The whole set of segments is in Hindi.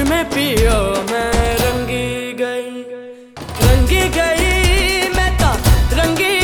में पियो मैं रंगी गई मैं ता रंगी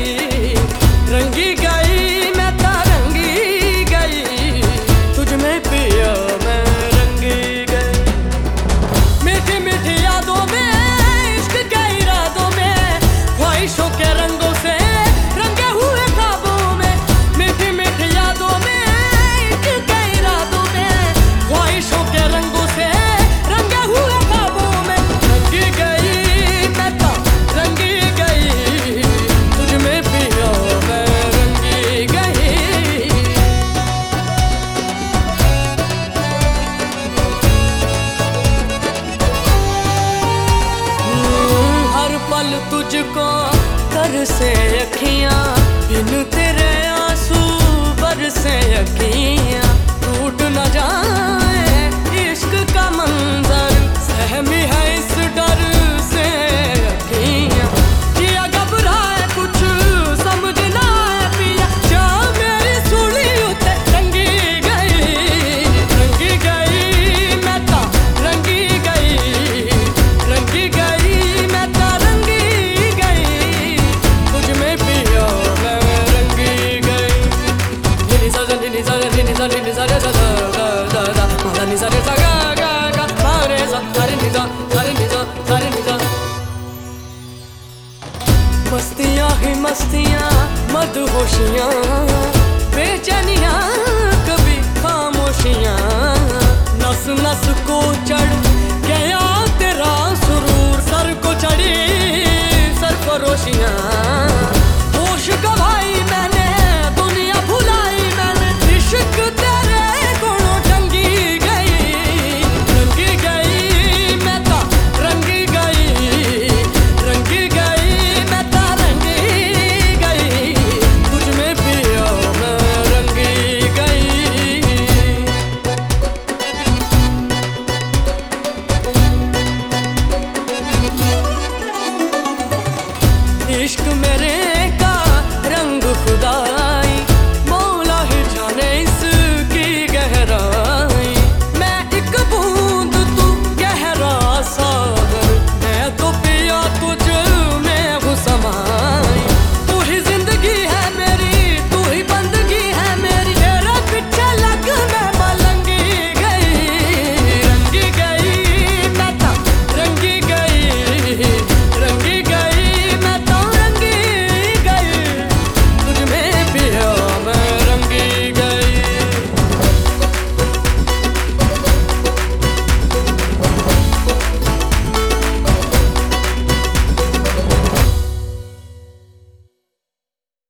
गई मैं ता रंगी गई, तुझ में पियो मैं रंगी गई। मीठी मीठी यादों में, इश्क के इरादों में, ख्वाहिशों के रंगों से रंगे हुए ख्वाबों में। मीठी मीठी यादों में, इश्क के इरादों में, ख्वाहिशों के रंगों से रंगे हुए ख्वाबों में। रंगी गई मैं तो रंगी गई, तुझ में पियो मैं रंगी गई। हर पल तुझको तरसे अखियां, बिन तेरे आंसू बरसे अखियां। टूट न जाए इश्क का मंजर, सहमी है इस डर से अखियां। किया घबराए कुछ समझ ना आए पिया, जा मेरी सूली उते रंगी गई मैं ता रंगी गई मैं ता रंगी गई, तुझ में पियो मैं रंगी गई। निनी सा निनी सा निनी सा निनी सा रे सा दा दा दा मा नी सा रे सा गा गा गा मा रे सा रे नी सा रे नी सा रे नी सा। मस्तियाँ ही मस्तियाँ मदहोशियाँ,